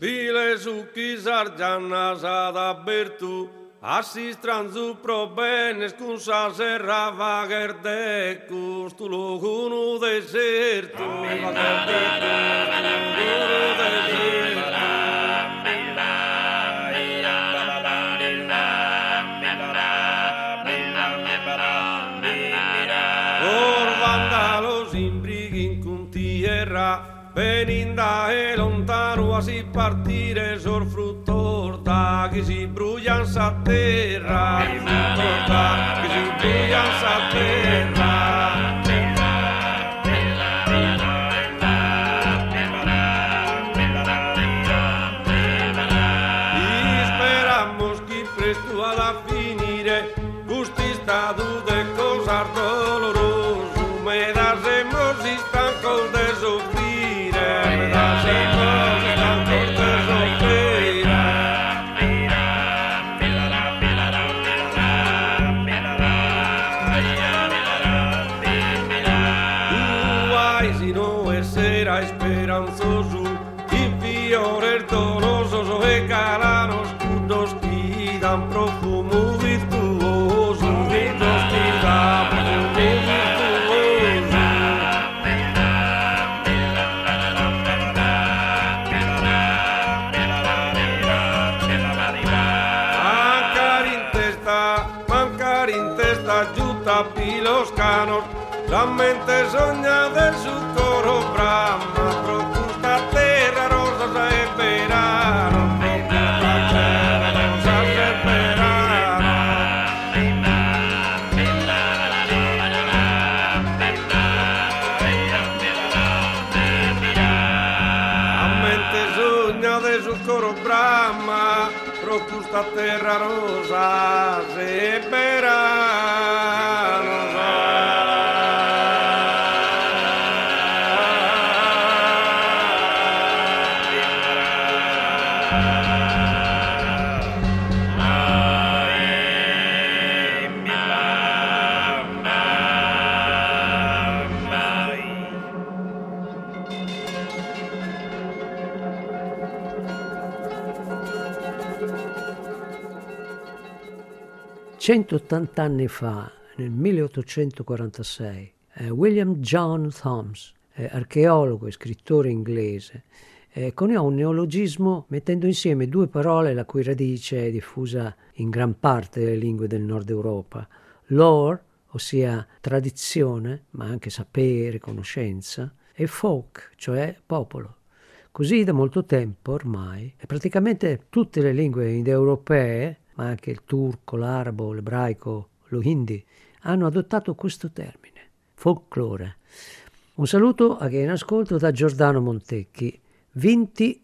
Pile succhi sargianna sada bertu, assi stranzu probenes con sa serra vagerdecus, tu lo cunu desertu, Orvandalos imbrighin con tierra, veninda e lontano a si partire sor fruttor da che si bruglia sa terra, fruttor da che si bruglia sa terra. Y esperamos que presto a la finire gusti estado de cosas doloroso, me das hemos y estancos de sufrir, me das hemos y estancos de sufrir. Uai, si no essera esperanzoso, infiore doloroso e calano scudos che dan profumo virtuoso, scudos che dan profumo virtuoso. Mancar in testa giuta pilos canos, la mente sogna del su coro brama, procusta terra rosa e verano, procusta terra rosa e verano. La mente sogna del su coro brama, procusta terra rosa e verano. Centottant'anni fa, nel 1846, William John Thoms, archeologo e scrittore inglese, coniò un neologismo mettendo insieme due parole la cui radice è diffusa in gran parte delle lingue del nord Europa: lore, ossia tradizione, ma anche sapere, conoscenza, e folk, cioè popolo. Così da molto tempo ormai, e praticamente tutte le lingue indoeuropee, ma anche il turco, l'arabo, l'ebraico, lo hindi, hanno adottato questo termine, folklore. Un saluto a chi è in ascolto da Giordano Montecchi. 20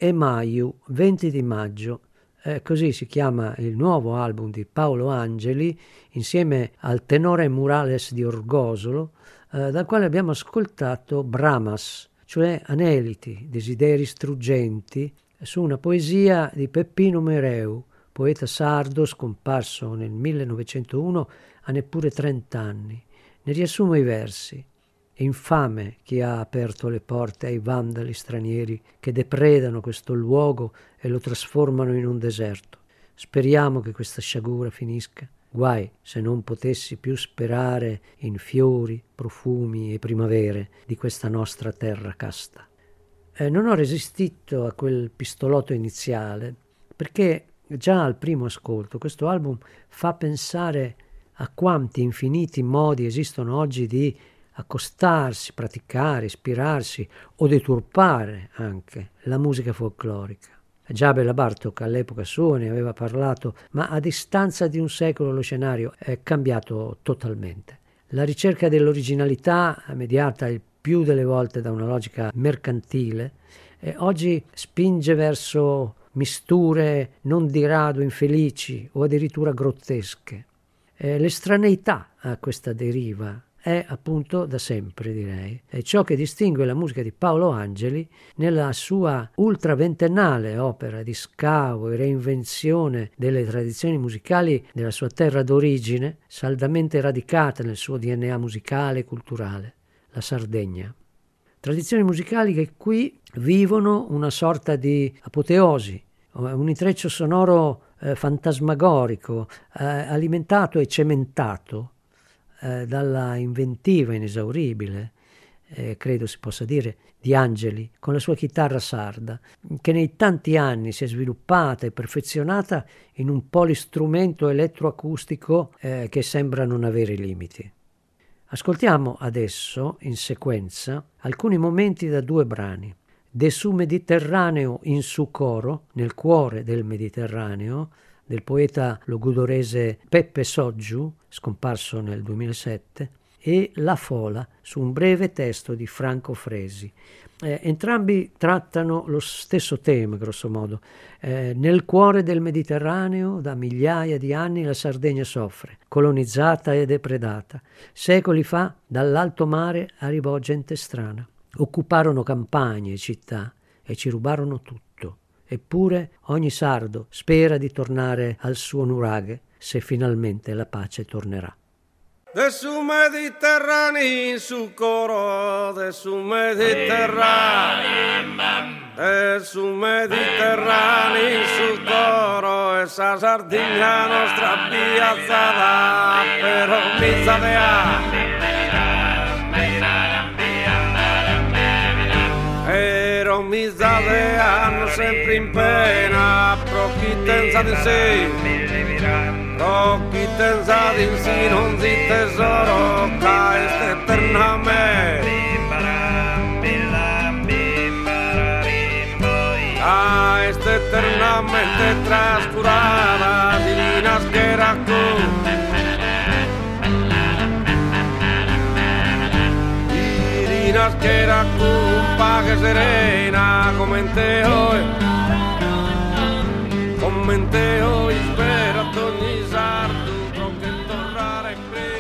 di maggio, così si chiama il nuovo album di Paolo Angeli, insieme al tenore Murales di Orgosolo, dal quale abbiamo ascoltato Bramas, cioè aneliti, desideri struggenti, su una poesia di Peppino Mereu, poeta sardo scomparso nel 1901 a neppure 30 anni. Ne riassumo i versi. È infame chi ha aperto le porte ai vandali stranieri che depredano questo luogo e lo trasformano in un deserto. Speriamo che questa sciagura finisca. Guai se non potessi più sperare in fiori, profumi e primavere di questa nostra terra casta. Non ho resistito a quel pistolotto iniziale perché già al primo ascolto questo album fa pensare a quanti infiniti modi esistono oggi di accostarsi, praticare, ispirarsi o deturpare anche la musica folclorica. Già Béla Bartók all'epoca sua ne aveva parlato, ma a distanza di un secolo lo scenario è cambiato totalmente. La ricerca dell'originalità, mediata il più delle volte da una logica mercantile, oggi spinge verso misture non di rado infelici o addirittura grottesche. L'estraneità a questa deriva è appunto da sempre, direi, è ciò che distingue la musica di Paolo Angeli nella sua ultraventennale opera di scavo e reinvenzione delle tradizioni musicali della sua terra d'origine, saldamente radicata nel suo DNA musicale e culturale, la Sardegna. Tradizioni musicali che qui vivono una sorta di apoteosi, un intreccio sonoro fantasmagorico, alimentato e cementato dalla inventiva inesauribile, credo si possa dire, di Angeli, con la sua chitarra sarda, che nei tanti anni si è sviluppata e perfezionata in un polistrumento elettroacustico che sembra non avere limiti. Ascoltiamo adesso, in sequenza, alcuni momenti da 2 brani. De su Mediterraneo in su coro, nel cuore del Mediterraneo, del poeta logudorese Peppe Soggiu, scomparso nel 2007, e La Fola, su un breve testo di Franco Fresi. Entrambi trattano lo stesso tema, grosso modo. Nel cuore del Mediterraneo, da migliaia di anni, la Sardegna soffre, colonizzata e depredata. Secoli fa, dall'alto mare arrivò gente strana. Occuparono campagne e città e ci rubarono tutto. Eppure ogni sardo spera di tornare al suo nuraghe se finalmente la pace tornerà. De su Mediterraneo in su coro, de su Mediterraneo, de su Mediterraneo in su coro, esa Sardegna nostra piazzata, però mizzadea. Però mizzadea sempre in pena, pro chi pensa di sé. Occhi tensati in sì non si tesoro cae eternamente cae eternamente trascurata di nascerà di nascerà con pace serena come te hoy spero ad ogni sardo che tornare qui.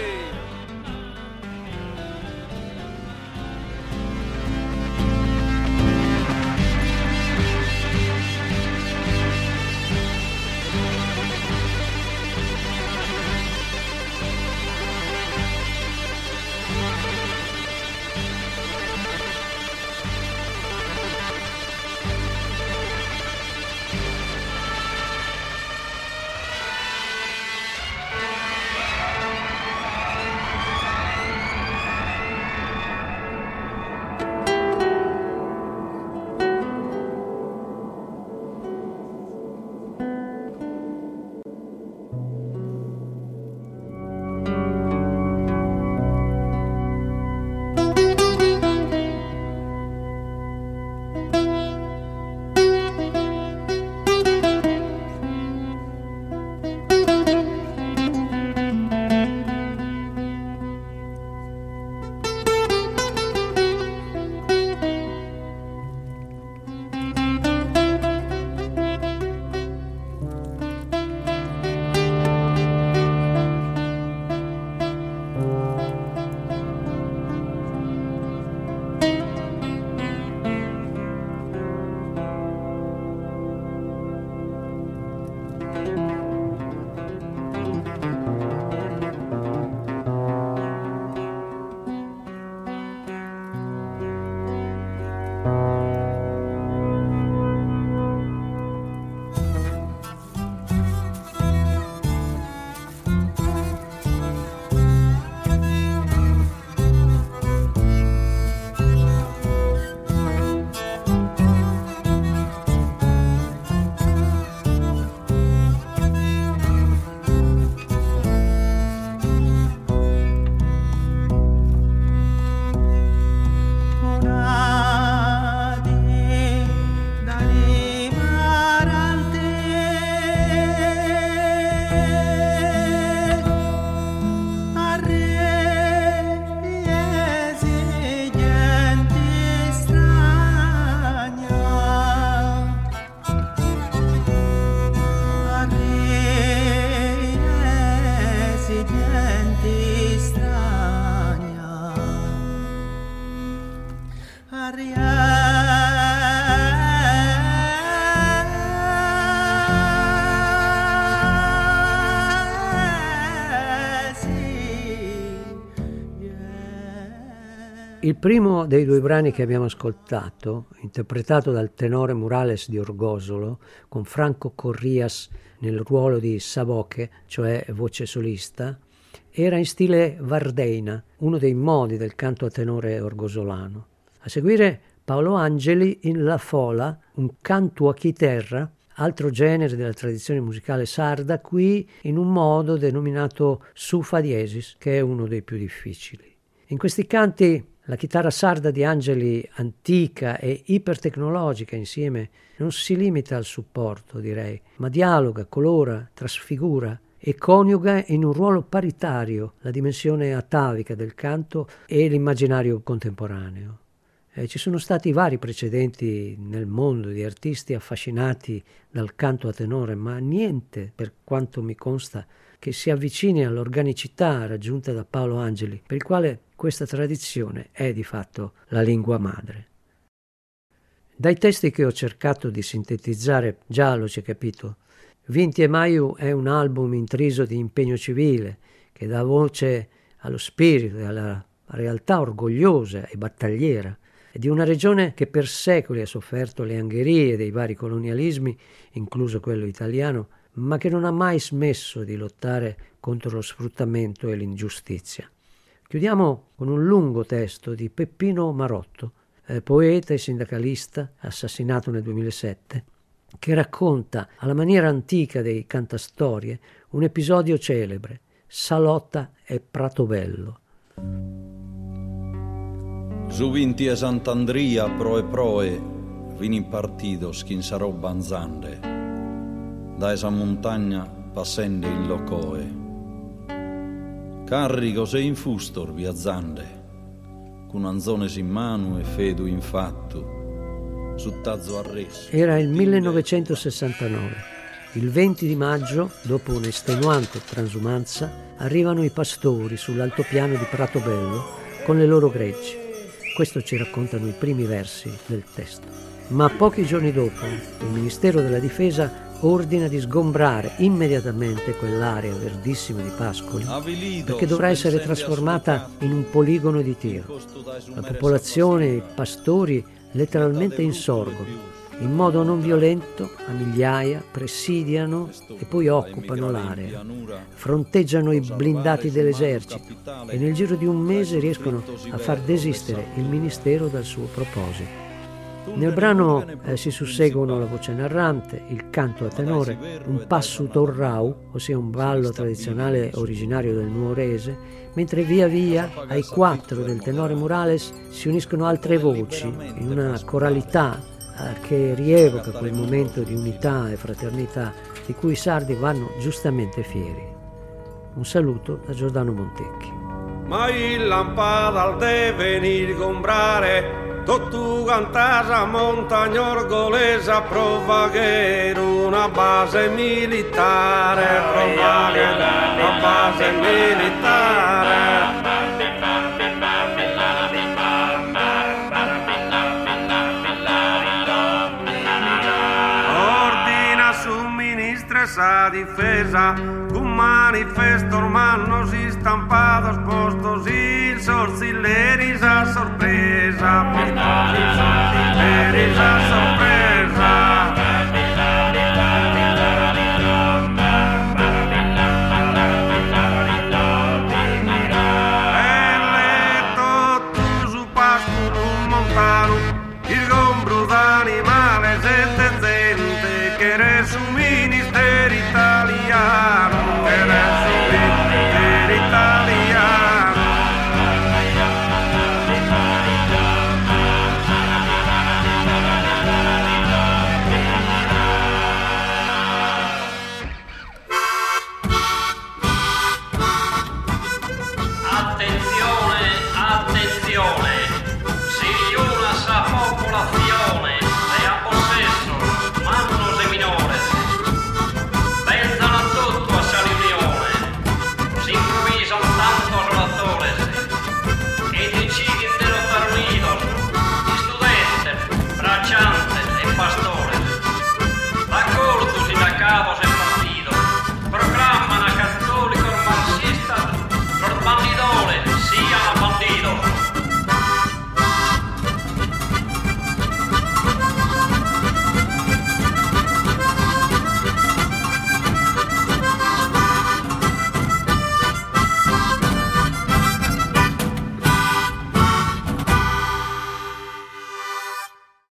Il primo dei due brani che abbiamo ascoltato, interpretato dal tenore Murales di Orgosolo, con Franco Corrias nel ruolo di Saboche, cioè voce solista, era in stile Vardeina, uno dei modi del canto a tenore orgosolano. A seguire Paolo Angeli in La Fola, un canto a chitarra, altro genere della tradizione musicale sarda, qui in un modo denominato su fa diesis, che è uno dei più difficili. In questi canti la chitarra sarda di Angeli, antica e ipertecnologica insieme, non si limita al supporto, direi, ma dialoga, colora, trasfigura e coniuga in un ruolo paritario la dimensione atavica del canto e l'immaginario contemporaneo. Ci sono stati vari precedenti nel mondo di artisti affascinati dal canto a tenore, ma niente, per quanto mi consta, che si avvicini all'organicità raggiunta da Paolo Angeli, per il quale questa tradizione è di fatto la lingua madre. Dai testi che ho cercato di sintetizzare, già lo si è capito, Vinti e Maiu è un album intriso di impegno civile che dà voce allo spirito e alla realtà orgogliosa e battagliera di una regione che per secoli ha sofferto le angherie dei vari colonialismi, incluso quello italiano, ma che non ha mai smesso di lottare contro lo sfruttamento e l'ingiustizia. Chiudiamo con un lungo testo di Peppino Marotto, poeta e sindacalista, assassinato nel 2007, che racconta alla maniera antica dei cantastorie un episodio celebre, Salotta e Pratobello. Su vinti e Sant'Andria proe, vini in partito schinsarò banzande, da esa montagna passende in locoe. Carrico sei in fustor viazzande, con anzones in mano e fedu in fatto, su tazzo arreso. Era il 1969. Il 20 di maggio, dopo un'estenuante transumanza, arrivano i pastori sull'altopiano di Pratobello con le loro greggi. Questo ci raccontano i primi versi del testo. Ma pochi giorni dopo, il Ministero della Difesa ordina di sgombrare immediatamente quell'area verdissima di pascoli, perché dovrà essere trasformata in un poligono di tiro. La popolazione e i pastori letteralmente insorgono. In modo non violento, a migliaia, presidiano e poi occupano l'area, fronteggiano i blindati dell'esercito e nel giro di un mese riescono a far desistere il ministero dal suo proposito. Nel brano si susseguono la voce narrante, il canto a tenore, un passo torrau, ossia un ballo tradizionale originario del nuorese, mentre via via ai quattro del tenore Murales si uniscono altre voci in una coralità che rievoca quel momento di unità e fraternità di cui i sardi vanno giustamente fieri. Un saluto da Giordano Montecchi. Ma il lampadal deve venire comprare, tu cantas a montagna orgolesa, prova che era una base militare, prova che era una base militare. Sa difesa, un manifesto ormano si stampato sposto il sorzilleri a sorpresa, sorzilleri a sorpresa. E letto tu su pascolo montano, il gombro d'animale sente che resumi